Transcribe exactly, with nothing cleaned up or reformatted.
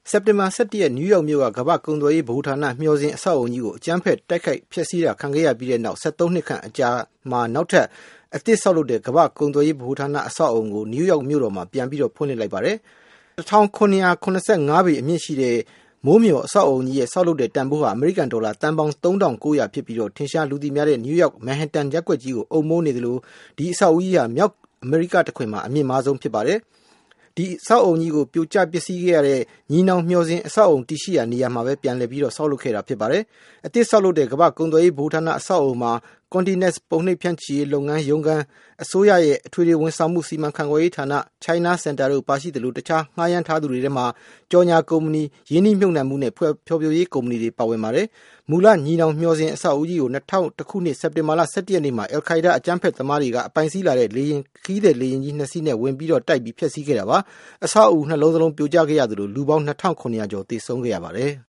စက်တင်ဘာ၁၁ရက်နယူးယောက်မြို့ကကမ္ဘာ့ကုန်သွယ်ရေးဗဟိုဌာနမျှော်စင်အဆောက်အုံကြီးကိုအကြမ်းဖက်တိုက်ခိုက်ဖျက်ဆီးတာခံခဲ့ရပြီးတဲ့နောက်၁၃နှစ်ခန့်အကြာမှာနောက်ထပ်အသစ်ဆောက်လုပ်တဲ့ကမ္ဘာ့ကုန်သွယ်ရေးဗဟိုဌာနအဆောက်အုံကိုနယူးယောက်မြို့တော်မှာပြန်ပြီးတော့ဖွင့်လှစ်လိုက်ပါတယ်။တစ်ထောင်ခုနှစ်ရာခုနှစ်ဆယ့်ငါးပေအမြင့်ရှိတဲ့မိုးမျှော်အဆောက်အုံကြီးရဲ့ဆောက်လုပ်တဲ့တန်ဖိုးဟာအမေရိကန်ဒေါ်လာတန်ပေါင်းသုံးထောင်ကိုးရာဖြစ်ပြီးတော့ထင်ရှားလူသိများတဲ့နယူးယောက်မန်ဟက်တန်ရပ်ကွက်ကြီးကိုအုံမိုးနေသလိုဒီအဆောက်အဦကြီးဟာမြောက်အမေရိကတခွင်မှာအမြင့်မားဆုံးဖြစ်ပါတယ်။ဒီအဆောက်အုံကြီးကိုပြိုကျပျက်စီးခဲ့ရတဲ့ညီနောင်မျှော်စင်အဆောက်အုံတည်ရှိရာနေရာမှာပဲပြန်လည်ပြီးတော့ဆောက်လုပ်ခဲ့တာဖြစ်ပါတယ်။အသစ်ဆောက်လုပ်တဲ့ကမ္ဘာကုန်သွယ်ရေးဗဟိုဌာနအဆောက်အုံမှာ Continental ပုံနှိပ်ဖြန့်ချီရေးလုပ်ငန်းရုံးခန်းအစိုးရရဲ့အထွေထွေဝန်ဆောင်မှုစီမံခန့်ခွဲရေးဌာန China Center တို့ပါရှိတယ်လို့တခြားငှားရမ်းထားသူတွေထဲမှာကြော်ညာကုမ္ပဏီရင်းနှီးမြှုပ်နှံမှုနဲ့ဖျော်ဖြေရေးကုမ္ပဏီတွေပါဝင်ပါတယ်။မူလညီနောင်မျှော်စင်အဆောက်အဦကြီးကို၂၀၀၁ခုနှစ်စက်တင်ဘာလ၁၁ရက်နေ့မှာအယ်ခိုင်ဒါအကြမ်းဖက်သမားတွေကအပိုင်စီးလာတဲ့လေယာဉ်ခီးတဲ့လေယာဉ်ကြီးနှစ်စီးနဲ့ဝင်ပြီးတော့တိုက်ပြီးဖျက်ဆီးခဲ့တာပါ။အဆောက်အဦနှလုံးစလုံးပြိုကျခဲ့ရသလိုလူပေါင်း၂ထောင်ခုနှစ်ရာကျော်သေဆုံးခဲ့ရပါတယ်။